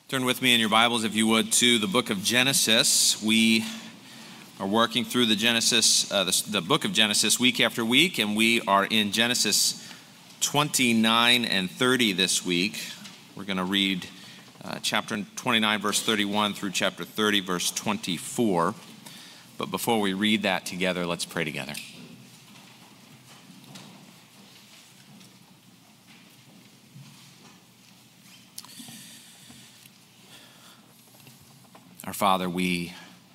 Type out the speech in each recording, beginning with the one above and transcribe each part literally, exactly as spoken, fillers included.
Turn with me in your Bibles, if you would, to the book of Genesis. We are working through the Genesis, uh, the, the book of Genesis week after week, and we are in Genesis twenty-nine and thirty this week. We're going to read uh, chapter twenty-nine, verse thirty-one through chapter thirty, verse twenty-four. But before we read that together, let's pray together. Our Father, we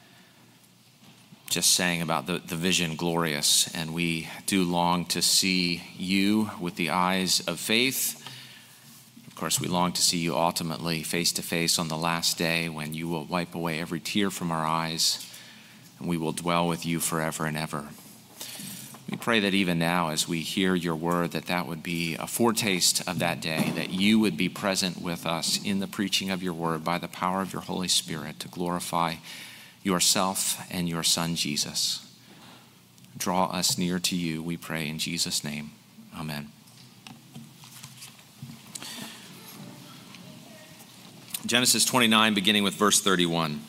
just sang about the, the vision glorious, and we do long to see you with the eyes of faith. Of course, we long to see you ultimately face to face on the last day when you will wipe away every tear from our eyes, and we will dwell with you forever and ever. We pray that even now as we hear your word, that that would be a foretaste of that day, that you would be present with us in the preaching of your word by the power of your Holy Spirit to glorify yourself and your Son, Jesus. Draw us near to you, we pray in Jesus' name. Amen. Genesis twenty-nine, beginning with verse thirty-one.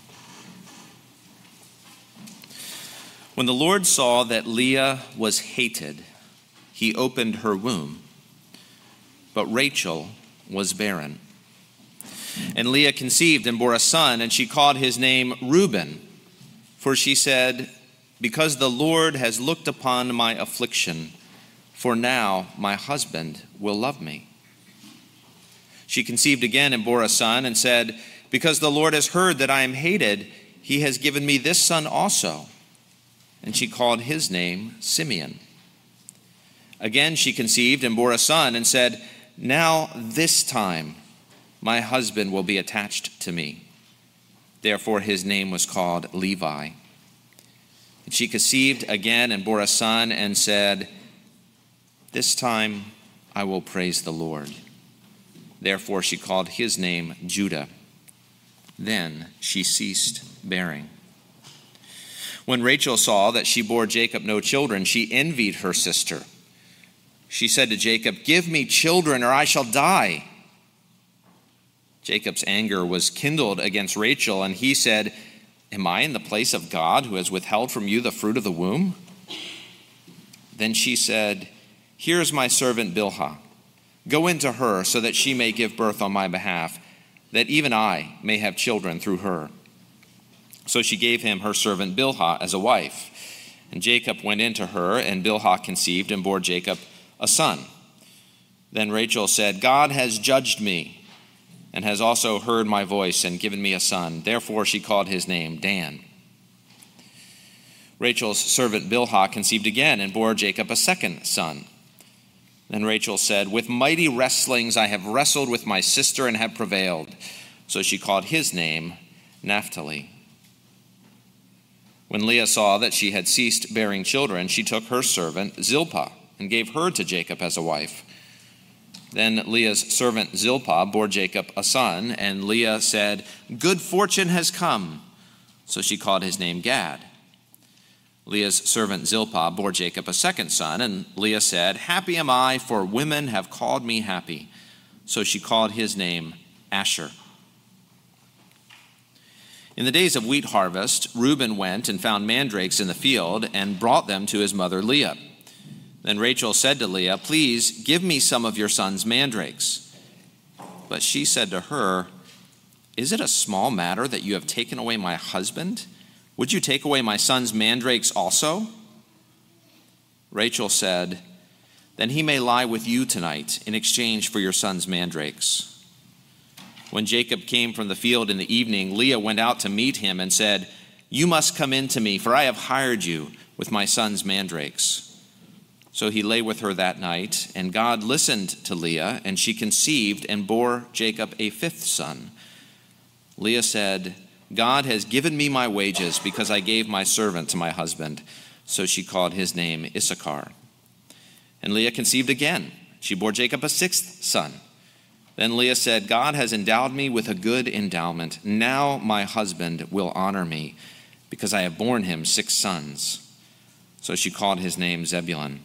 When the Lord saw that Leah was hated, he opened her womb, but Rachel was barren. And Leah conceived and bore a son, and she called his name Reuben, for she said, "Because the Lord has looked upon my affliction, for now my husband will love me." She conceived again and bore a son, and said, "Because the Lord has heard that I am hated, he has given me this son also." And she called his name Simeon. Again she conceived and bore a son, and said, "Now this time my husband will be attached to me." Therefore his name was called Levi. And she conceived again and bore a son, and said, "This time I will praise the Lord." Therefore she called his name Judah. Then she ceased bearing. When Rachel saw that she bore Jacob no children, she envied her sister. She said to Jacob, "Give me children, or I shall die." Jacob's anger was kindled against Rachel, and he said, "Am I in the place of God, who has withheld from you the fruit of the womb?" Then she said, "Here is my servant Bilhah. Go into her, so that she may give birth on my behalf, that even I may have children through her." So she gave him her servant Bilhah as a wife. And Jacob went into her, and Bilhah conceived and bore Jacob a son. Then Rachel said, "God has judged me, and has also heard my voice and given me a son." Therefore she called his name Dan. Rachel's servant Bilhah conceived again and bore Jacob a second son. Then Rachel said, "With mighty wrestlings I have wrestled with my sister and have prevailed." So she called his name Naphtali. When Leah saw that she had ceased bearing children, she took her servant Zilpah and gave her to Jacob as a wife. Then Leah's servant Zilpah bore Jacob a son, and Leah said, "Good fortune has come." So she called his name Gad. Leah's servant Zilpah bore Jacob a second son, and Leah said, "Happy am I, for women have called me happy." So she called his name Asher. In the days of wheat harvest, Reuben went and found mandrakes in the field and brought them to his mother Leah. Then Rachel said to Leah, "Please give me some of your son's mandrakes." But she said to her, "Is it a small matter that you have taken away my husband? Would you take away my son's mandrakes also?" Rachel said, "Then he may lie with you tonight in exchange for your son's mandrakes." When Jacob came from the field in the evening, Leah went out to meet him and said, "You must come in to me, for I have hired you with my son's mandrakes." So he lay with her that night, and God listened to Leah, and she conceived and bore Jacob a fifth son. Leah said, "God has given me my wages because I gave my servant to my husband." So she called his name Issachar. And Leah conceived again. She bore Jacob a sixth son. Then Leah said, "God has endowed me with a good endowment. Now my husband will honor me, because I have borne him six sons." So she called his name Zebulun.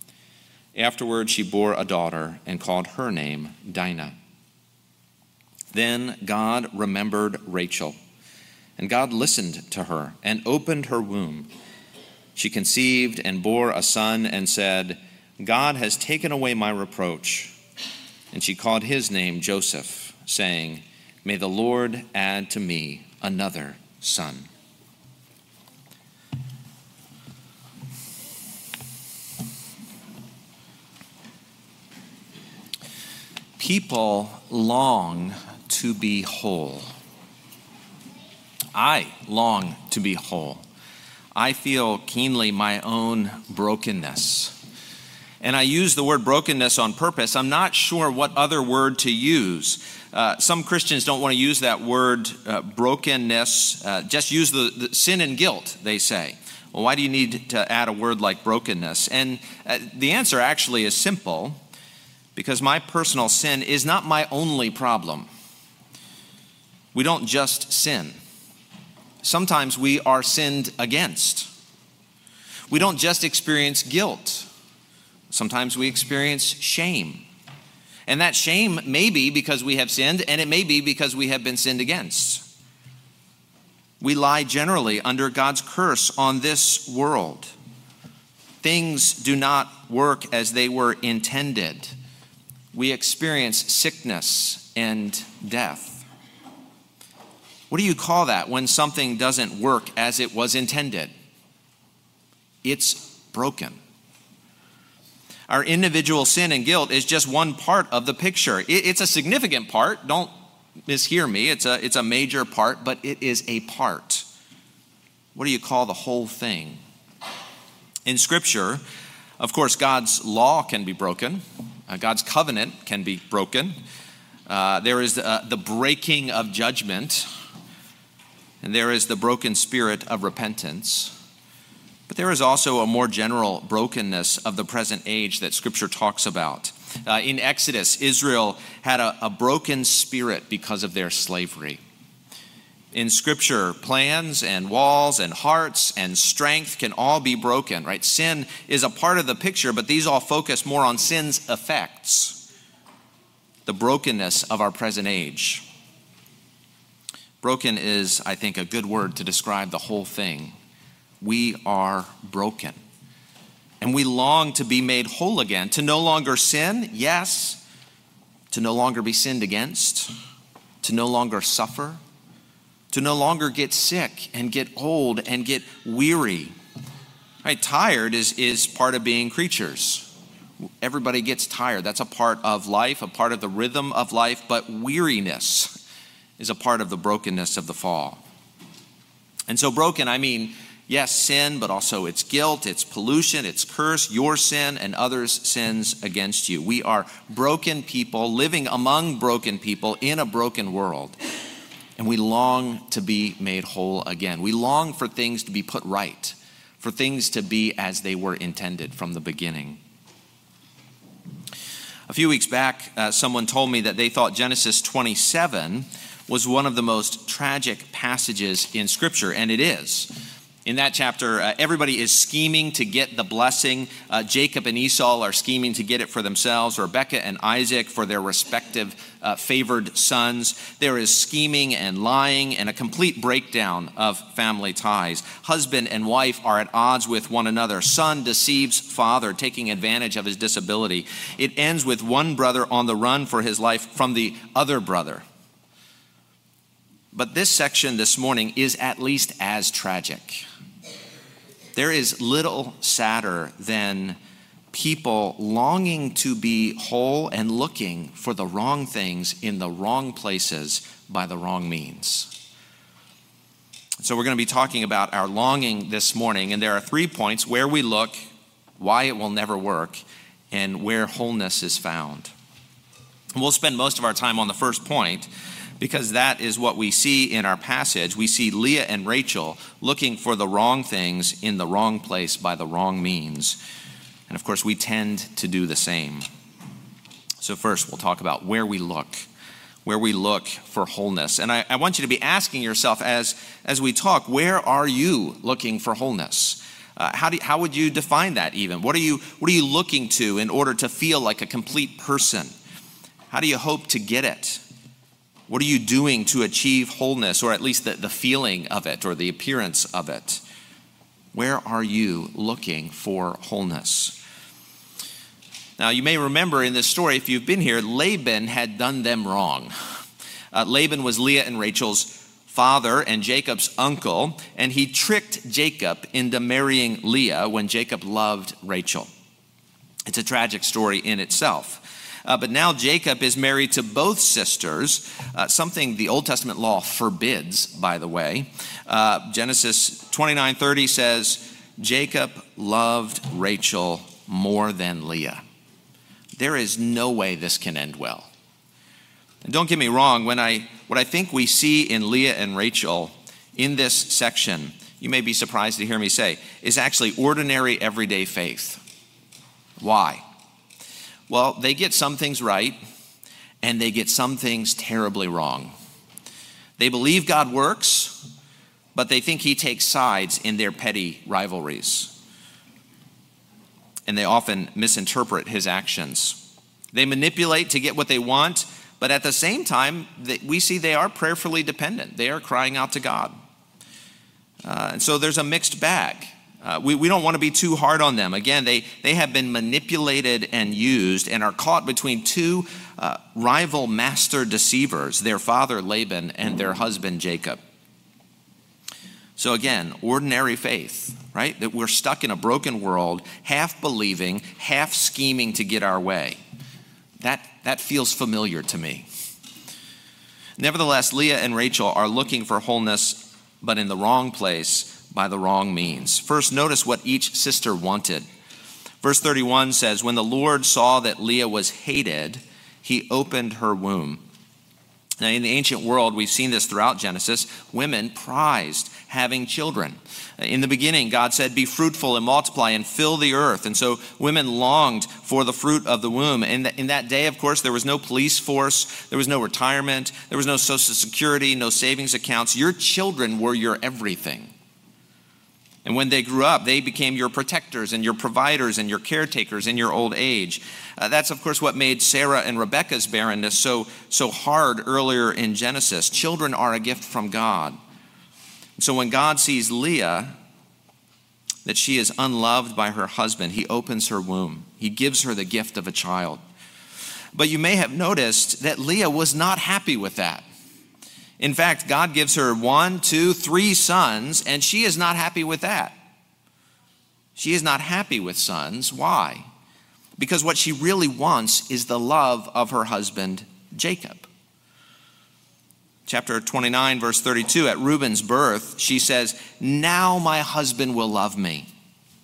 Afterward she bore a daughter and called her name Dinah. Then God remembered Rachel, and God listened to her and opened her womb. She conceived and bore a son and said, God has taken away my reproach. And she called his name Joseph, saying, May the Lord add to me another son. People long to be whole. I long to be whole. I feel keenly my own brokenness. And I use the word brokenness on purpose. I'm not sure what other word to use. Uh, some Christians don't want to use that word uh, brokenness. Uh, just use the, the sin and guilt, they say. Well, why do you need to add a word like brokenness? And uh, the answer actually is simple, because my personal sin is not my only problem. We don't just sin. Sometimes we are sinned against. We don't just experience guilt. Sometimes we experience shame. And that shame may be because we have sinned, and it may be because we have been sinned against. We lie generally under God's curse on this world. Things do not work as they were intended. We experience sickness and death. What do you call that when something doesn't work as it was intended? It's broken. Our individual sin and guilt is just one part of the picture. It's a significant part. Don't mishear me. It's a, it's a major part, but it is a part. What do you call the whole thing? In Scripture, of course, God's law can be broken. Uh, God's covenant can be broken. Uh, there is uh, the breaking of judgment. And there is the broken spirit of repentance. But there is also a more general brokenness of the present age that Scripture talks about. Uh, in Exodus, Israel had a, a broken spirit because of their slavery. In Scripture, plans and walls and hearts and strength can all be broken, right? Sin is a part of the picture, but these all focus more on sin's effects, the brokenness of our present age. Broken is, I think, a good word to describe the whole thing. We are broken. And we long to be made whole again, to no longer sin, yes, to no longer be sinned against, to no longer suffer, to no longer get sick and get old and get weary. Right? Tired is, is part of being creatures. Everybody gets tired. That's a part of life, a part of the rhythm of life, but weariness is a part of the brokenness of the fall. And so broken, I mean, yes, sin, but also its guilt, its pollution, its curse, your sin and others' sins against you. We are broken people living among broken people in a broken world. And we long to be made whole again. We long for things to be put right, for things to be as they were intended from the beginning. A few weeks back, uh, someone told me that they thought Genesis twenty-seven was one of the most tragic passages in Scripture, and it is. In that chapter, uh, everybody is scheming to get the blessing. Uh, Jacob and Esau are scheming to get it for themselves. Rebekah and Isaac for their respective uh, favored sons. There is scheming and lying and a complete breakdown of family ties. Husband and wife are at odds with one another. Son deceives father, taking advantage of his disability. It ends with one brother on the run for his life from the other brother. But this section this morning is at least as tragic. There is little sadder than people longing to be whole and looking for the wrong things in the wrong places by the wrong means. So we're going to be talking about our longing this morning, and there are three points: where we look, why it will never work, and where wholeness is found. And we'll spend most of our time on the first point, because that is what we see in our passage. We see Leah and Rachel looking for the wrong things in the wrong place by the wrong means. And of course, we tend to do the same. So first, we'll talk about where we look, where we look for wholeness. And I, I want you to be asking yourself as, as we talk, where are you looking for wholeness? Uh, how, do, how would you define that even? What are you, what are you looking to in order to feel like a complete person? How do you hope to get it? What are you doing to achieve wholeness, or at least the, the feeling of it or the appearance of it? Where are you looking for wholeness? Now, you may remember in this story, if you've been here, Laban had done them wrong. Uh, Laban was Leah and Rachel's father and Jacob's uncle, and he tricked Jacob into marrying Leah when Jacob loved Rachel. It's a tragic story in itself. Uh, but now Jacob is married to both sisters, uh, something the Old Testament law forbids, by the way. Uh, Genesis twenty-nine thirty says, Jacob loved Rachel more than Leah. There is no way this can end well. And don't get me wrong, when I what I think we see in Leah and Rachel in this section, you may be surprised to hear me say, is actually ordinary everyday faith. Why? Well, they get some things right, and they get some things terribly wrong. They believe God works, but they think he takes sides in their petty rivalries. And they often misinterpret his actions. They manipulate to get what they want, but at the same time, we see they are prayerfully dependent. They are crying out to God. Uh, and so there's a mixed bag. Uh, we, we don't want to be too hard on them. Again, they, they have been manipulated and used and are caught between two uh, rival master deceivers, their father Laban and their husband Jacob. So again, ordinary faith, right? That we're stuck in a broken world, half believing, half scheming to get our way. That, that feels familiar to me. Nevertheless, Leah and Rachel are looking for wholeness, but in the wrong place, by the wrong means. First, notice what each sister wanted. Verse thirty-one says, when the Lord saw that Leah was hated, he opened her womb. Now, in the ancient world, we've seen this throughout Genesis, women prized having children. In the beginning, God said, be fruitful and multiply and fill the earth. And so women longed for the fruit of the womb. And in that day, of course, there was no police force, there was no retirement, there was no social security, no savings accounts. Your children were your everything. And when they grew up, they became your protectors and your providers and your caretakers in your old age. Uh, that's, of course, what made Sarah and Rebekah's barrenness so, so hard earlier in Genesis. Children are a gift from God. So when God sees Leah, that she is unloved by her husband, he opens her womb. He gives her the gift of a child. But you may have noticed that Leah was not happy with that. In fact, God gives her one, two, three sons, and she is not happy with that. She is not happy with sons. Why? Because what she really wants is the love of her husband, Jacob. Chapter twenty-nine, verse thirty-two, at Reuben's birth, she says, now my husband will love me.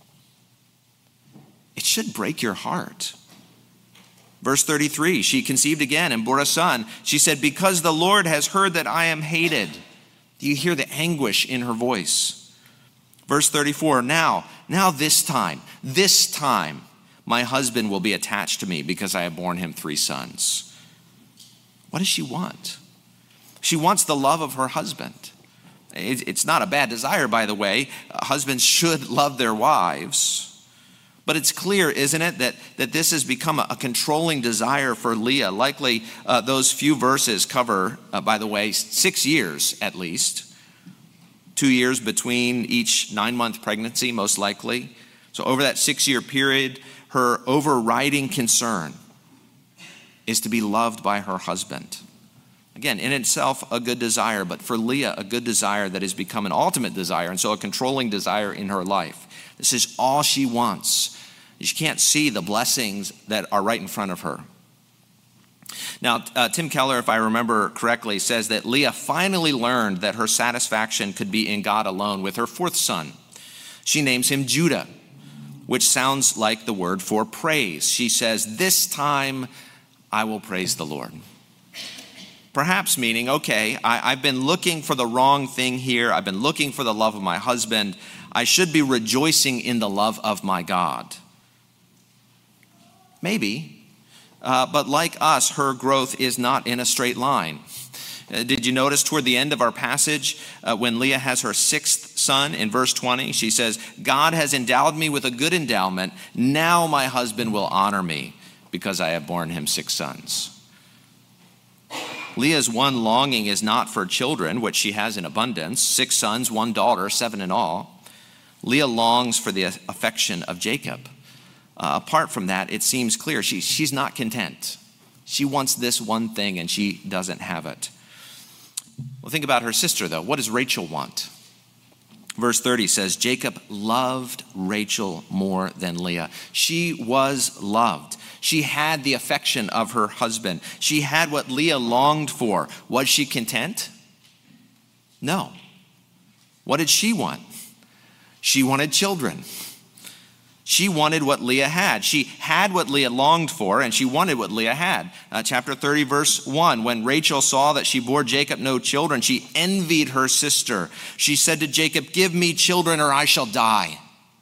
It should break your heart. Verse thirty-three, she conceived again and bore a son. She said, because the Lord has heard that I am hated. Do you hear the anguish in her voice? Verse thirty-four, now, now this time, this time, my husband will be attached to me because I have borne him three sons. What does she want? She wants the love of her husband. It's not a bad desire, by the way. Husbands should love their wives. But it's clear, isn't it, that, that this has become a, a controlling desire for Leah. Likely uh, those few verses cover, uh, by the way, six years at least. Two years between each nine-month pregnancy, most likely. So over that six-year period, her overriding concern is to be loved by her husband. Again, in itself, a good desire, but for Leah, a good desire that has become an ultimate desire, and so a controlling desire in her life. This is all she wants. She can't see the blessings that are right in front of her. Now, uh, Tim Keller, if I remember correctly, says that Leah finally learned that her satisfaction could be in God alone with her fourth son. She names him Judah, which sounds like the word for praise. She says, this time I will praise the Lord. Perhaps meaning, okay, I, I've been looking for the wrong thing here. I've been looking for the love of my husband. I should be rejoicing in the love of my God. Maybe, uh, but like us, her growth is not in a straight line. Uh, did you notice toward the end of our passage, uh, when Leah has her sixth son in verse twenty, she says, God has endowed me with a good endowment. Now my husband will honor me because I have borne him six sons. Leah's one longing is not for children, which she has in abundance, six sons, one daughter, seven in all. Leah longs for the affection of Jacob. Uh, apart from that, it seems clear she, she's not content. She wants this one thing and she doesn't have it. Well, think about her sister, though. What does Rachel want? Verse thirty says, Jacob loved Rachel more than Leah. She was loved. She had the affection of her husband. She had what Leah longed for. Was she content? No. What did she want? She wanted children. She wanted what Leah had. She had what Leah longed for, and she wanted what Leah had. Uh, chapter thirty, verse one, when Rachel saw that she bore Jacob no children, she envied her sister. She said to Jacob, give me children or I shall die.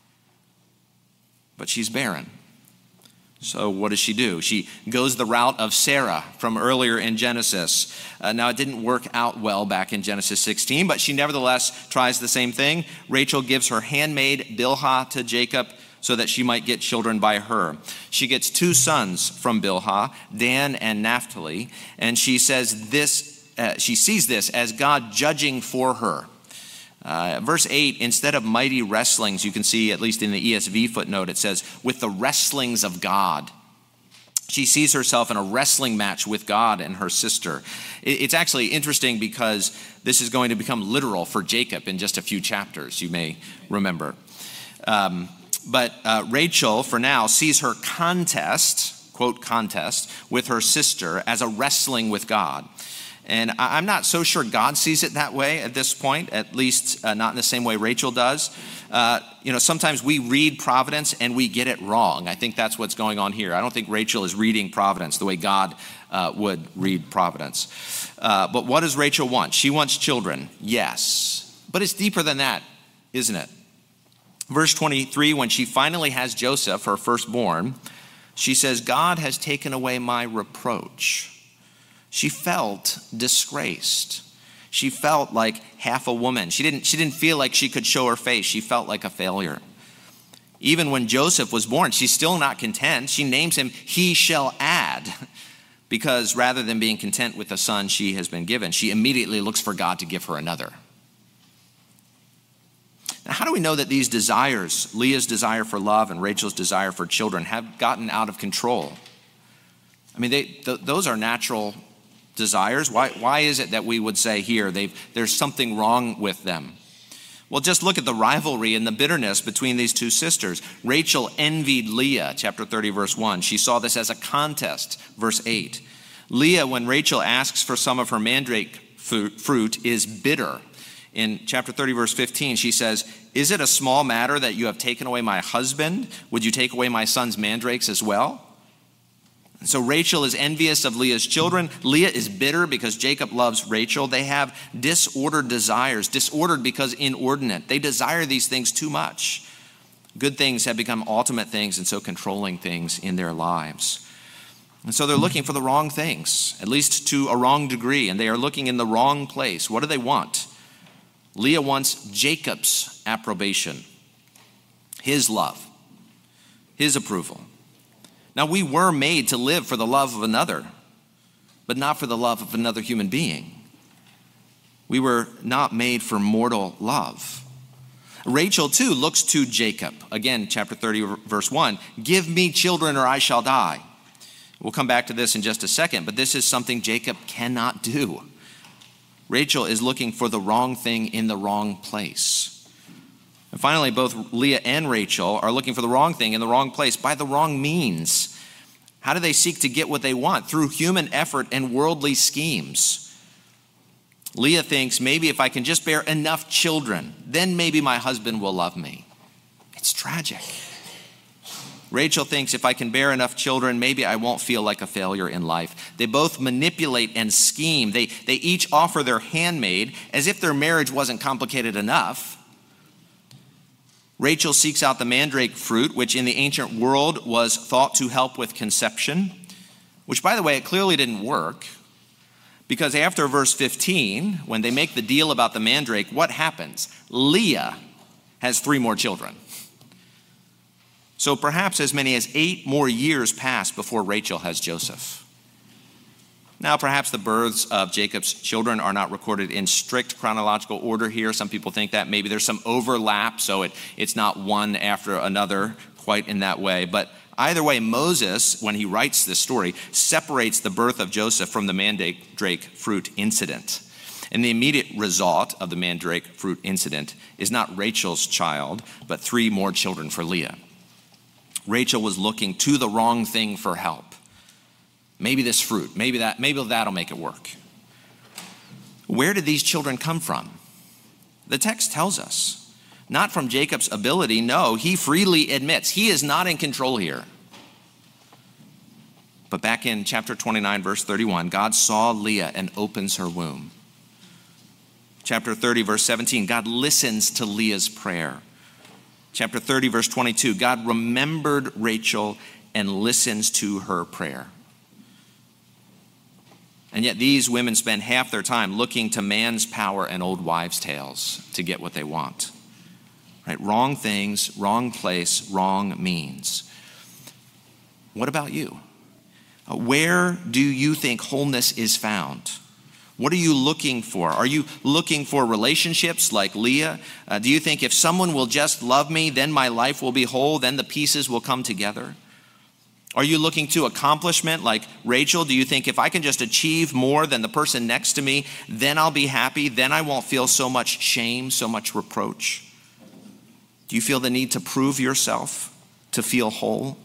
But she's barren. So what does she do? She goes the route of Sarah from earlier in Genesis. Uh, now, it didn't work out well back in Genesis sixteen, but she nevertheless tries the same thing. Rachel gives her handmaid Bilhah to Jacob so that she might get children by her. She gets two sons from Bilhah, Dan and Naphtali, and she says this. Uh, she sees this as God judging for her. Uh, verse eight, instead of mighty wrestlings, you can see, at least in the E S V footnote, it says, with the wrestlings of God. She sees herself in a wrestling match with God and her sister. It, it's actually interesting because this is going to become literal for Jacob in just a few chapters, you may remember. Um, but uh, Rachel, for now, sees her contest, quote, contest, with her sister as a wrestling with God. And I'm not so sure God sees it that way at this point, at least uh, not in the same way Rachel does. Uh, you know, sometimes we read Providence and we get it wrong. I think that's what's going on here. I don't think Rachel is reading Providence the way God uh, would read Providence. Uh, but what does Rachel want? She wants children, yes. But it's deeper than that, isn't it? Verse twenty-three, when she finally has Joseph, her firstborn, she says, God has taken away my reproach. She felt disgraced. She felt like half a woman. She didn't, she didn't feel like she could show her face. She felt like a failure. Even when Joseph was born, she's still not content. She names him, he shall add, because rather than being content with the son she has been given, she immediately looks for God to give her another. Now, how do we know that these desires, Leah's desire for love and Rachel's desire for children, have gotten out of control? I mean, they, th- those are natural desires. Why, why is it that we would say here they've, there's something wrong with them? Well, just look at the rivalry and the bitterness between these two sisters. Rachel envied Leah, chapter thirty, verse one. She saw this as a contest, verse eight. Leah, when Rachel asks for some of her mandrake fruit, is bitter. In chapter thirty, verse fifteen, she says, is it a small matter that you have taken away my husband? Would you take away my son's mandrakes as well? So Rachel is envious of Leah's children. Leah is bitter because Jacob loves Rachel. They have disordered desires, disordered because inordinate. They desire these things too much. Good things have become ultimate things and so controlling things in their lives. And so they're looking for the wrong things, at least to a wrong degree, and they are looking in the wrong place. What do they want? Leah wants Jacob's approbation, his love, his approval. Now, we were made to live for the love of another, but not for the love of another human being. We were not made for mortal love. Rachel, too, looks to Jacob. Again, chapter thirty, verse one, give me children or I shall die. We'll come back to this in just a second, but this is something Jacob cannot do. Rachel is looking for the wrong thing in the wrong place. And finally, both Leah and Rachel are looking for the wrong thing in the wrong place by the wrong means. How do they seek to get what they want? Through human effort and worldly schemes. Leah thinks, maybe if I can just bear enough children, then maybe my husband will love me. It's tragic. Rachel thinks, if I can bear enough children, maybe I won't feel like a failure in life. They both manipulate and scheme. They, they each offer their handmaid as if their marriage wasn't complicated enough. Rachel seeks out the mandrake fruit, which in the ancient world was thought to help with conception, which, by the way, it clearly didn't work, because after verse fifteen, when they make the deal about the mandrake, what happens? Leah has three more children. So perhaps as many as eight more years pass before Rachel has Joseph. Now, perhaps the births of Jacob's children are not recorded in strict chronological order here. Some people think that maybe there's some overlap, so it, it's not one after another quite in that way. But either way, Moses, when he writes this story, separates the birth of Joseph from the mandrake fruit incident. And the immediate result of the mandrake fruit incident is not Rachel's child, but three more children for Leah. Rachel was looking to the wrong thing for help. Maybe this fruit, maybe that, maybe that'll make it work. Where did these children come from? The text tells us. Not from Jacob's ability, no, he freely admits he is not in control here. But back in chapter twenty-nine, verse thirty-one, God saw Leah and opens her womb. Chapter thirty, verse seventeen, God listens to Leah's prayer. Chapter thirty, verse twenty-two, God remembered Rachel and listens to her prayer. And yet these women spend half their time looking to man's power and old wives' tales to get what they want. Right? Wrong things, wrong place, wrong means. What about you? Uh, where do you think wholeness is found? What are you looking for? Are you looking for relationships like Leah? Uh, do you think if someone will just love me, then my life will be whole, then the pieces will come together? Are you looking to accomplishment like Rachel? Do you think if I can just achieve more than the person next to me, then I'll be happy, then I won't feel so much shame, so much reproach? Do you feel the need to prove yourself, to feel whole?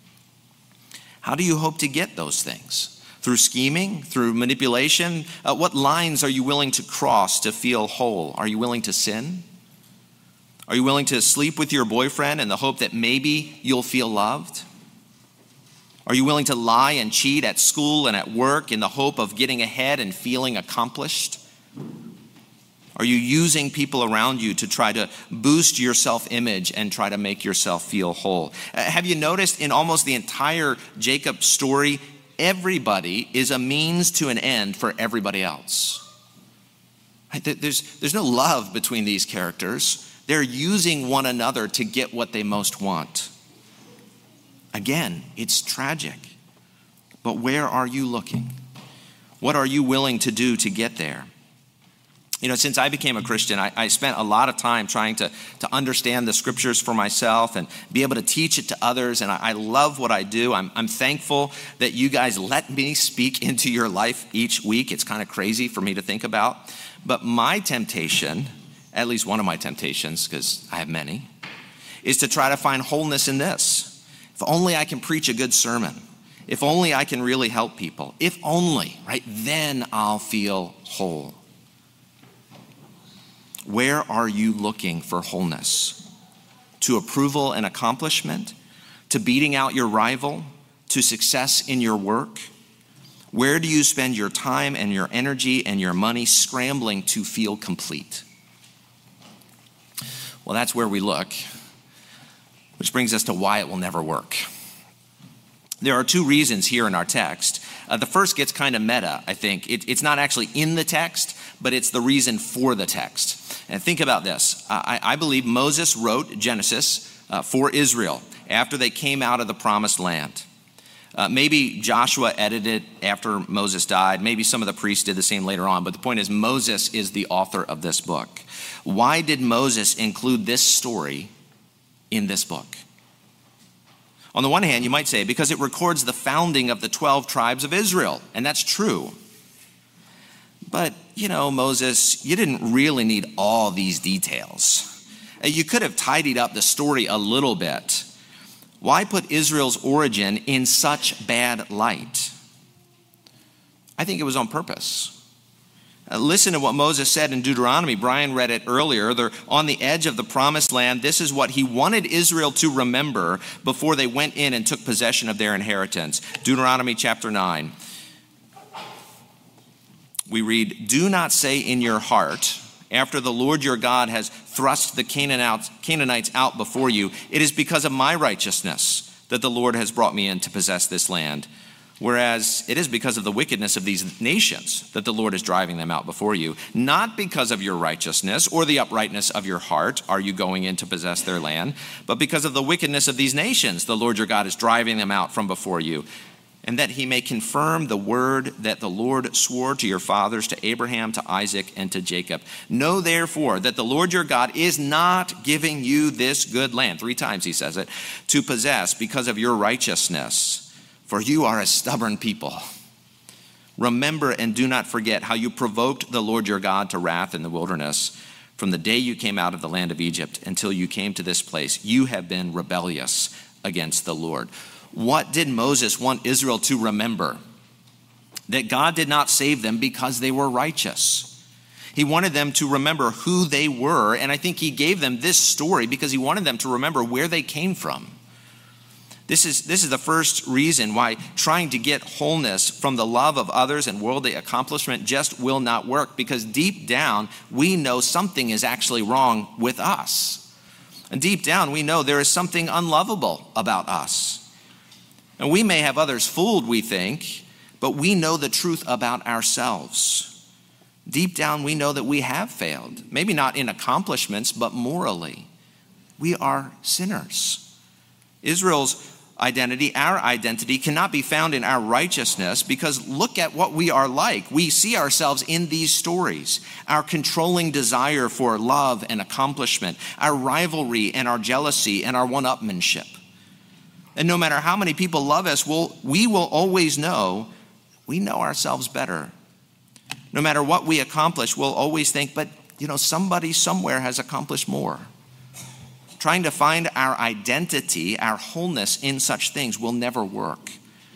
How do you hope to get those things? Through scheming, through manipulation? Uh, what lines are you willing to cross to feel whole? Are you willing to sin? Are you willing to sleep with your boyfriend in the hope that maybe you'll feel loved? Are you willing to lie and cheat at school and at work in the hope of getting ahead and feeling accomplished? Are you using people around you to try to boost your self-image and try to make yourself feel whole? Uh, have you noticed in almost the entire Jacob story, everybody is a means to an end for everybody else? Right? There's, there's no love between these characters. They're using one another to get what they most want. Again, it's tragic. But where are you looking? What are you willing to do to get there? You know, since I became a Christian, I, I spent a lot of time trying to, to understand the scriptures for myself and be able to teach it to others. And I, I love what I do. I'm, I'm thankful that you guys let me speak into your life each week. It's kind of crazy for me to think about. But my temptation, at least one of my temptations, because I have many, is to try to find wholeness in this. If only I can preach a good sermon. If only I can really help people. If only, right? Then I'll feel whole. Where are you looking for wholeness? To approval and accomplishment? To beating out your rival? To success in your work? Where do you spend your time and your energy and your money scrambling to feel complete? Well, that's where we look. Which brings us to why it will never work. There are two reasons here in our text. Uh, the first gets kind of meta, I think. It, it's not actually in the text, but it's the reason for the text. And think about this. I, I believe Moses wrote Genesis uh, for Israel after they came out of the promised land. Uh, maybe Joshua edited it after Moses died. Maybe some of the priests did the same later on. But the point is, Moses is the author of this book. Why did Moses include this story in this book? On the one hand, you might say because it records the founding of the twelve tribes of Israel, and that's true. But, you know, Moses, you didn't really need all these details. You could have tidied up the story a little bit. Why put Israel's origin in such bad light? I think it was on purpose. Uh, listen to what Moses said in Deuteronomy. Brian read it earlier. They're on the edge of the promised land. This is what he wanted Israel to remember before they went in and took possession of their inheritance. Deuteronomy chapter nine. We read, "Do not say in your heart, after the Lord your God has thrust the Canaanites out before you, it is because of my righteousness that the Lord has brought me in to possess this land. Whereas it is because of the wickedness of these nations that the Lord is driving them out before you. Not because of your righteousness or the uprightness of your heart are you going in to possess their land, but because of the wickedness of these nations, the Lord your God is driving them out from before you. and that he may confirm the word that the Lord swore to your fathers, to Abraham, to Isaac, and to Jacob. Know therefore that the Lord your God is not giving you this good land," three times he says it, "to possess because of your righteousness, for you are a stubborn people. Remember and do not forget how you provoked the Lord your God to wrath in the wilderness. From the day you came out of the land of Egypt until you came to this place, you have been rebellious against the Lord." What did Moses want Israel to remember? That God did not save them because they were righteous. He wanted them to remember who they were, and I think he gave them this story because he wanted them to remember where they came from. This is, this is the first reason why trying to get wholeness from the love of others and worldly accomplishment just will not work, because deep down we know something is actually wrong with us. And deep down we know there is something unlovable about us. And we may have others fooled, we think, but we know the truth about ourselves. Deep down we know that we have failed, maybe not in accomplishments, but morally. We are sinners. Israel's identity, our identity, cannot be found in our righteousness, because look at what we are like. We see ourselves in these stories. Our controlling desire for love and accomplishment, our rivalry and our jealousy and our one-upmanship. And no matter how many people love us, we'll, we will always know we know ourselves better. No matter what we accomplish, we'll always think, but you know, somebody somewhere has accomplished more. Trying to find our identity, our wholeness in such things will never work.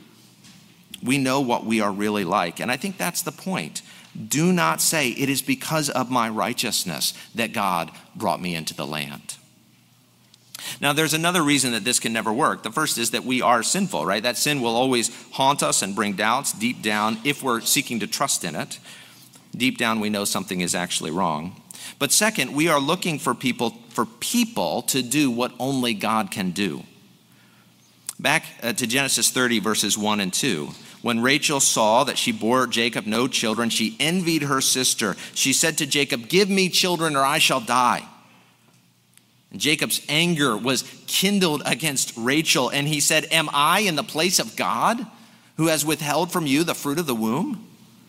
We know what we are really like, and I think that's the point. Do not say it is because of my righteousness that God brought me into the land. Now, there's another reason that this can never work. The first is that we are sinful, right? That sin will always haunt us and bring doubts deep down if we're seeking to trust in it. Deep down, we know something is actually wrong. But second, we are looking for people for people to do what only God can do. Back uh, to Genesis thirty, verses one and two. When Rachel saw that she bore Jacob no children, she envied her sister. She said to Jacob, "Give me children or I shall die." And Jacob's anger was kindled against Rachel, and he said, "Am I in the place of God, who has withheld from you the fruit of the womb?"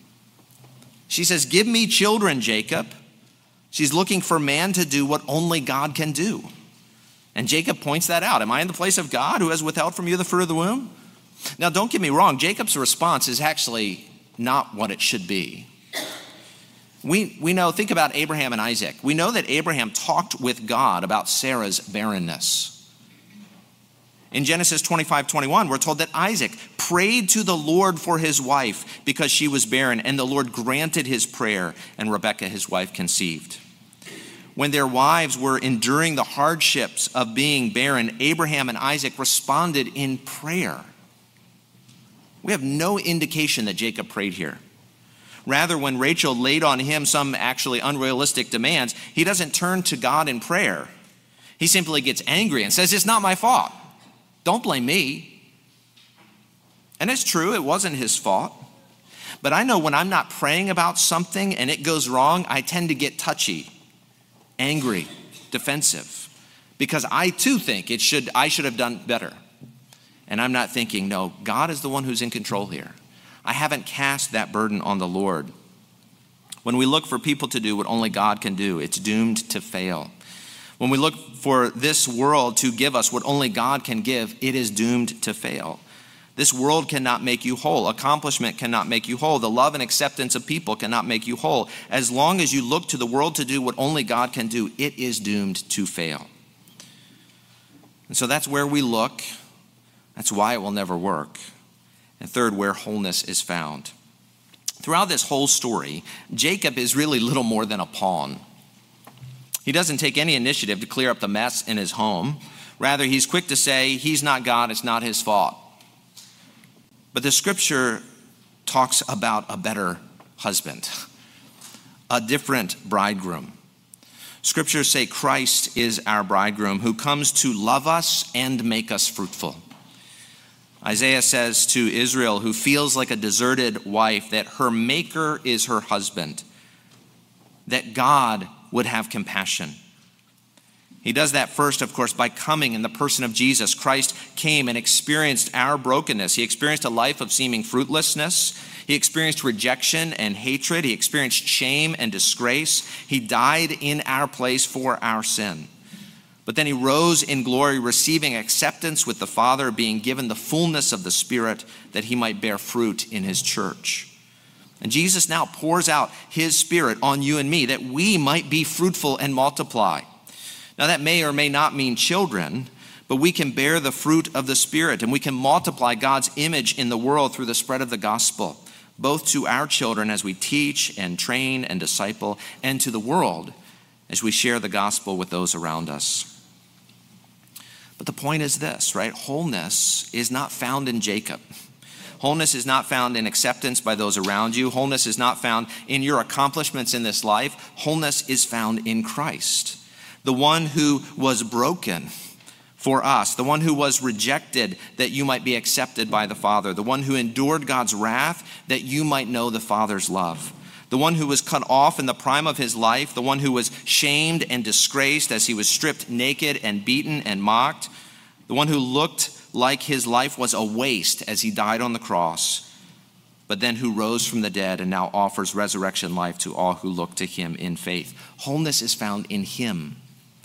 She says, "Give me children, Jacob." She's looking for man to do what only God can do. And Jacob points that out. Am I in the place of God, who has withheld from you the fruit of the womb? Now, don't get me wrong. Jacob's response is actually not what it should be. We, we know, think about Abraham and Isaac. We know that Abraham talked with God about Sarah's barrenness. In Genesis twenty-five twenty-one, we're told that Isaac prayed to the Lord for his wife because she was barren, and the Lord granted his prayer, and Rebekah, his wife, conceived. When their wives were enduring the hardships of being barren, Abraham and Isaac responded in prayer. We have no indication that Jacob prayed here. Rather, when Rachel laid on him some actually unrealistic demands, he doesn't turn to God in prayer. He simply gets angry and says, "It's not my fault. Don't blame me." And it's true, it wasn't his fault. But I know when I'm not praying about something and it goes wrong, I tend to get touchy, angry, defensive, because I too think it should I should have done better. And I'm not thinking, no, God is the one who's in control here. I haven't cast that burden on the Lord. When we look for people to do what only God can do, it's doomed to fail. When we look for this world to give us what only God can give, it is doomed to fail. This world cannot make you whole. Accomplishment cannot make you whole. The love and acceptance of people cannot make you whole. As long as you look to the world to do what only God can do, it is doomed to fail. And so that's where we look. That's why it will never work. And third, where wholeness is found. Throughout this whole story, Jacob is really little more than a pawn. He doesn't take any initiative to clear up the mess in his home. Rather, he's quick to say he's not God, it's not his fault. But the scripture talks about a better husband, a different bridegroom. Scriptures say Christ is our bridegroom who comes to love us and make us fruitful. Isaiah says to Israel, who feels like a deserted wife, that her maker is her husband, that God would have compassion. He does that first, of course, by coming in the person of Jesus. Christ came and experienced our brokenness. He experienced a life of seeming fruitlessness. He experienced rejection and hatred. He experienced shame and disgrace. He died in our place for our sin. But then he rose in glory, receiving acceptance with the Father, being given the fullness of the Spirit that he might bear fruit in his church. And Jesus now pours out his Spirit on you and me that we might be fruitful and multiply. Now that may or may not mean children, but we can bear the fruit of the Spirit and we can multiply God's image in the world through the spread of the gospel, both to our children as we teach and train and disciple, and to the world as we share the gospel with those around us. But the point is this, right? Wholeness is not found in Jacob. Wholeness is not found in acceptance by those around you. Wholeness is not found in your accomplishments in this life. Wholeness is found in Christ, the one who was broken for us, the one who was rejected that you might be accepted by the Father, the one who endured God's wrath that you might know the Father's love, the one who was cut off in the prime of his life, the one who was shamed and disgraced as he was stripped naked and beaten and mocked, the one who looked like his life was a waste as he died on the cross, but then who rose from the dead and now offers resurrection life to all who look to him in faith. Wholeness is found in him.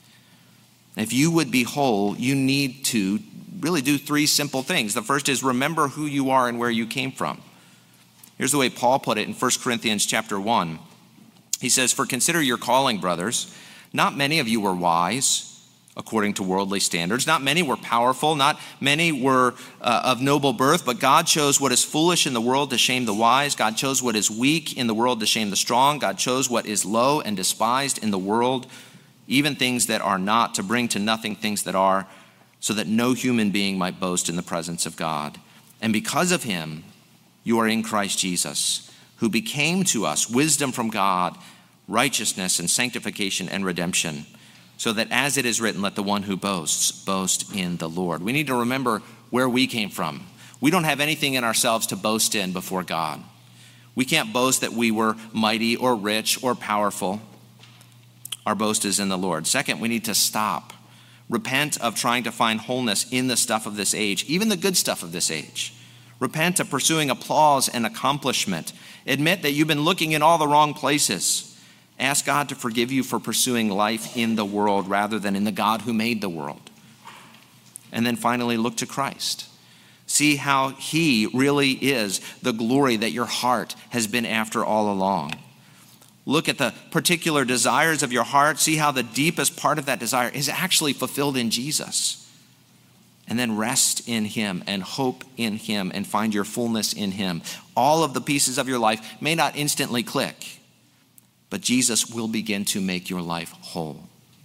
If you would be whole, you need to really do three simple things. The first is remember who you are and where you came from. Here's the way Paul put it in First Corinthians chapter one. He says, "For consider your calling, brothers. Not many of you were wise according to worldly standards. Not many were powerful. Not many were uh, of noble birth. But God chose what is foolish in the world to shame the wise. God chose what is weak in the world to shame the strong. God chose what is low and despised in the world, even things that are not, to bring to nothing things that are, so that no human being might boast in the presence of God. And because of him, you are in Christ Jesus, who became to us wisdom from God, righteousness and sanctification and redemption, so that as it is written, let the one who boasts boast in the Lord." We need to remember where we came from. We don't have anything in ourselves to boast in before God. We can't boast that we were mighty or rich or powerful. Our boast is in the Lord. Second, we need to stop. Repent of trying to find wholeness in the stuff of this age, even the good stuff of this age. Repent of pursuing applause and accomplishment. Admit that you've been looking in all the wrong places. Ask God to forgive you for pursuing life in the world rather than in the God who made the world. And then finally, look to Christ. See how he really is the glory that your heart has been after all along. Look at the particular desires of your heart. See how the deepest part of that desire is actually fulfilled in Jesus. And then rest in him and hope in him and find your fullness in him. All of the pieces of your life may not instantly click, but Jesus will begin to make your life whole.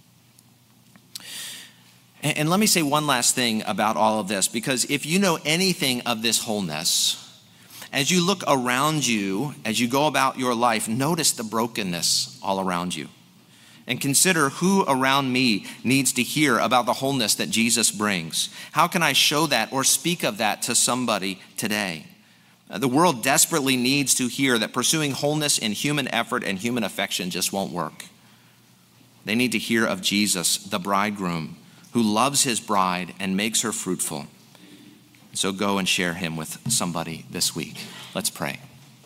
And, and let me say one last thing about all of this, because if you know anything of this wholeness, as you look around you, as you go about your life, notice the brokenness all around you. And consider who around me needs to hear about the wholeness that Jesus brings. How can I show that or speak of that to somebody today? The world desperately needs to hear that pursuing wholeness in human effort and human affection just won't work. They need to hear of Jesus, the bridegroom, who loves his bride and makes her fruitful. So go and share him with somebody this week. Let's pray.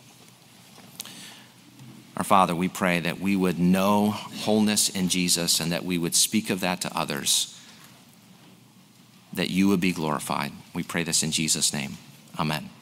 Our Father, we pray that we would know wholeness in Jesus and that we would speak of that to others, that you would be glorified. We pray this in Jesus' name. Amen.